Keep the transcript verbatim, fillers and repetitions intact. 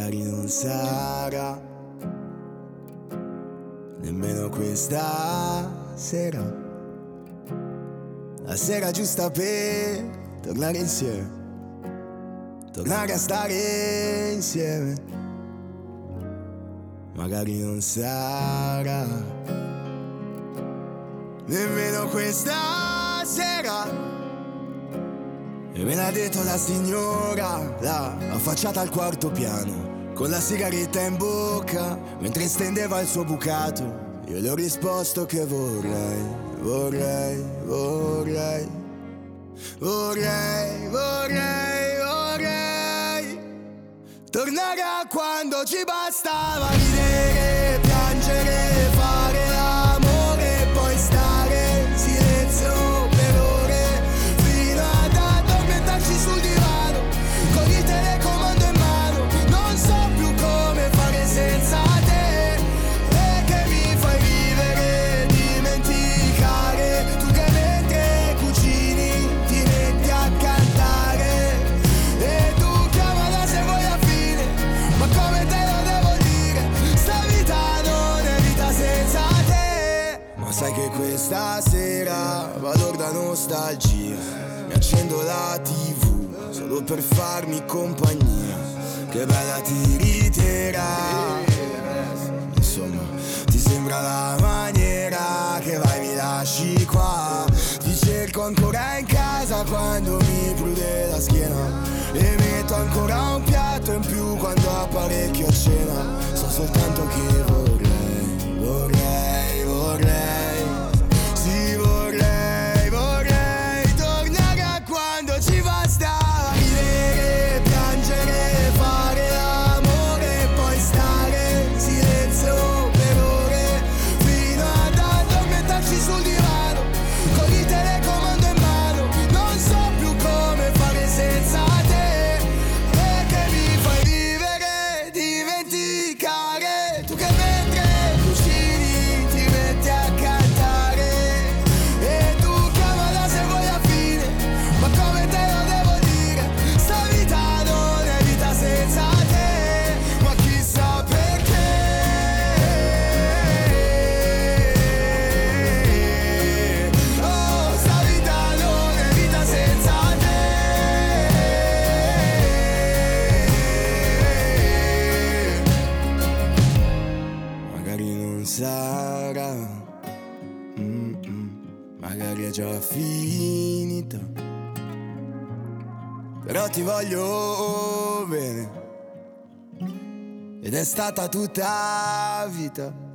magari non sarà nemmeno questa sera, la sera giusta per tornare insieme, tornare a stare insieme. Magari non sarà nemmeno questa sera. E me l'ha detto la signora, là, affacciata al quarto piano, con la sigaretta in bocca, mentre stendeva il suo bucato. Io le ho risposto che vorrei, vorrei, vorrei, vorrei, vorrei, vorrei tornare a quando ci bastava ridere, piangere, fare l'amore e poi stare in silenzio per ore, fino ad addormentarci sul divano, con il telecomando in mano. Non so più come fare senza te, e che mi fai vivere, dimenticare, tu che mentre cucini ti metti a cantare, e tu chiamala se vuoi a fine, ma come te lo devo dire, sta vita non è vita senza te. Ma sai che questa sera vado da nostalgia, mi accendo la tivù solo per farmi compagnia. Che bella tiritera, insomma, ti sembra la maniera che vai mi lasci qua. Ti cerco ancora in casa quando mi prude la schiena, e metto ancora un piatto in più quando apparecchio a cena. So soltanto che vorrei, vorrei, vorrei, sì vorrei, vorrei tornare a quando ci bastava ridere, piangere, fare l'amore e poi stare in silenzio per ore, fino ad addormentarci sul divano, con il telecomando in mano. Non so più come fare senza te, e che mi fai vivere, dimenticare, tu che mentre cucini ti metti a cantare, e tu chiamala se vuoi a fine, ma come te lo devo dire, sta vita non è vita senza te. Ma chissà perché, oh, sta vita non è vita senza te. Magari non sarà, mm-mm, magari è già finita, però ti voglio bene, ed è stata tutta vita.